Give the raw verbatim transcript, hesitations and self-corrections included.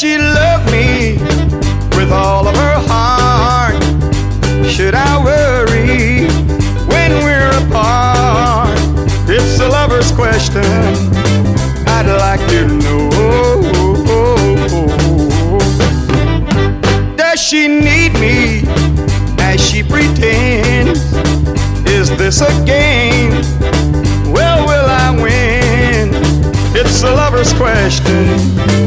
she love me with all of her heart? Should I worry when we're apart? It's a lover's question I'd like to know. Does she need me as she pretends? Is this a game? Well, will I win? It's a lover's question